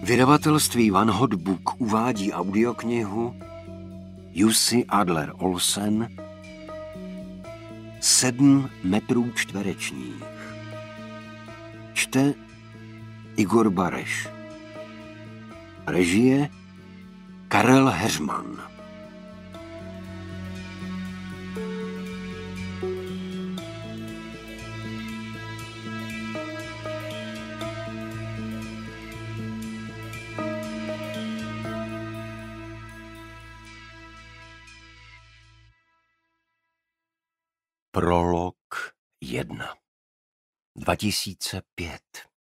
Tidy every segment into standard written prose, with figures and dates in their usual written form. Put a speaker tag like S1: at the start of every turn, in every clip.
S1: Vydavatelství Van Hot Book uvádí audioknihu Jussi Adler Olsen 7 metrů čtverečních. Čte Igor Bareš. Režie Karel Heřman. Prolog 1. 2005.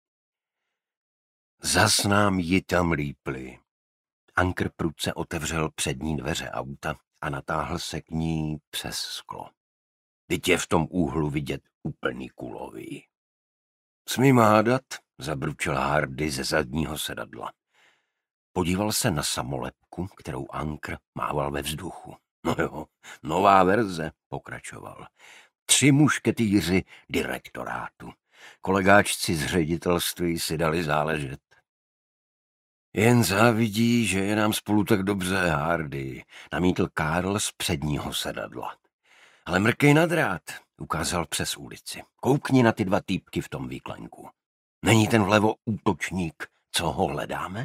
S1: Zas nám ji tam lípli. Anker prudce otevřel přední dveře auta a natáhl se k ní přes sklo. Vždyť je v tom úhlu vidět úplný kulový. Smím hádat, zabručil Hardy ze zadního sedadla. Podíval se na samolepku, kterou Anker mával ve vzduchu. No jo, nová verze, pokračoval. 3 mušketýři direktorátu. Kolegáčci z ředitelství si dali záležet. Jen závidí, že je nám spolu tak dobře, Hardy, namítl Karl z předního sedadla. Ale mrkej na drát, ukázal přes ulici. Koukni na ty 2 týpky v tom výklenku. Není ten vlevo útočník, co ho hledáme?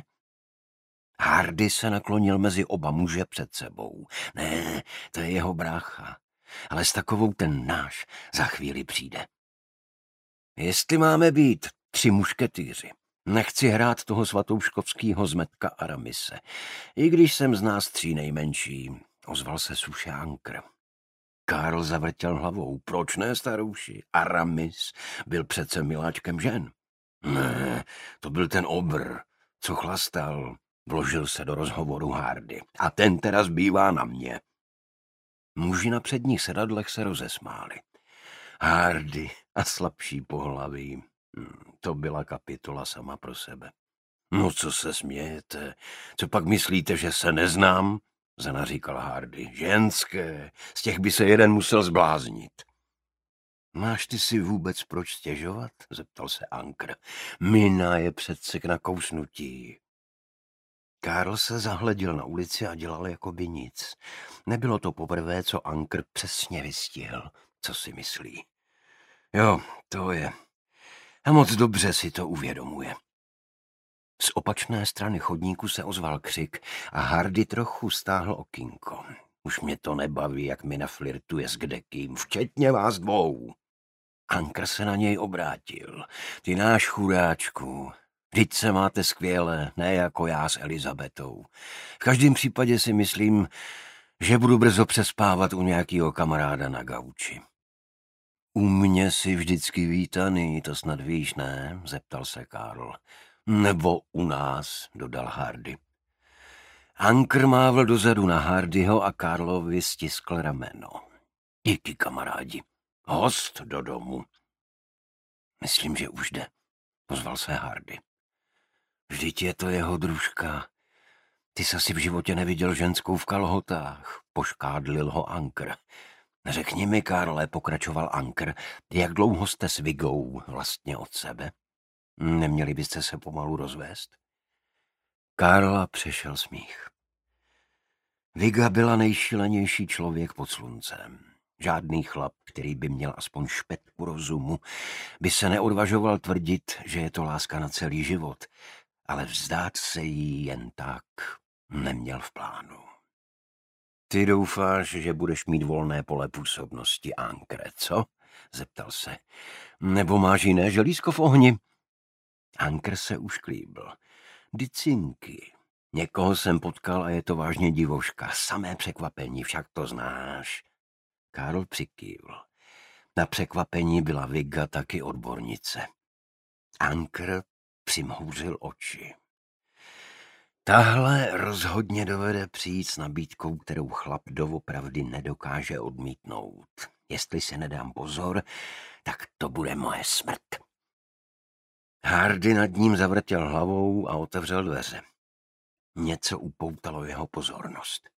S1: Hardy se naklonil mezi oba muže před sebou. Ne, to je jeho brácha. Ale s takovou ten náš za chvíli přijde. Jestli máme být 3 mušketýři, nechci hrát toho svatouškovskýho zmetka Aramise. I když jsem z nás 3 nejmenší, ozval se suše Anker. Karl zavrtěl hlavou. Proč ne, starouši? Aramis byl přece miláčkem žen. Ne, to byl ten obr, co chlastal. Vložil se do rozhovoru Hardy. A ten teraz bývá na mě. Muži na předních sedadlech se rozesmáli. Hardy a slabší pohlaví. To byla kapitola sama pro sebe. No co se smějete? Co pak myslíte, že se neznám? Zanaříkal Hardy. Ženské, z těch by se jeden musel zbláznit. Máš ty si vůbec proč stěžovat? Zeptal se Anker. Mina je přece k nakousnutí. Karl se zahleděl na ulici a dělal jako by nic. Nebylo to poprvé, co Anker přesně vystihl, co si myslí. Jo, to je. A moc dobře si to uvědomuje. Z opačné strany chodníku se ozval křik a Hardy trochu stáhl okýnko. Už mě to nebaví, jak Mina flirtuje s kdekým, včetně vás 2. Anker se na něj obrátil. Ty náš chudáčku. Vždyť se máte skvěle, ne jako já s Elizabetou. V každém případě si myslím, že budu brzo přespávat u nějakého kamaráda na gauči. U mě si vždycky vítaný, to snad víš, ne? Zeptal se Karl. Nebo u nás, dodal Hardy. Anker mávl dozadu na Hardyho a Karlovi stiskl rameno. Díky, kamarádi. Host do domu. Myslím, že už jde, ozval se Hardy. Vždyť je to jeho družka. Ty jsi asi v životě neviděl ženskou v kalhotách, poškádlil ho Anker. Řekni mi, Karle, pokračoval Anker, jak dlouho jste s Vigou vlastně od sebe? Neměli byste se pomalu rozvést? Karla přešel smích. Viga byla nejšílenější člověk pod sluncem. Žádný chlap, který by měl aspoň špetku rozumu, by se neodvažoval tvrdit, že je to láska na celý život, ale vzdát se jí jen tak neměl v plánu. Ty doufáš, že budeš mít volné pole působnosti, Ankre, co? Zeptal se. Nebo máš jiné želízko v ohni? Anker se ušklíbil. Dicinky. Někoho jsem potkal a je to vážně divoška. Samé překvapení, však to znáš. Karl přikývl. Na překvapení byla Viga taky odbornice. Anker přimhouřil oči. Tahle rozhodně dovede přijít s nabídkou, kterou chlap doopravdy nedokáže odmítnout. Jestli se nedám pozor, tak to bude moje smrt. Hardy nad ním zavrtěl hlavou a otevřel dveře. Něco upoutalo jeho pozornost.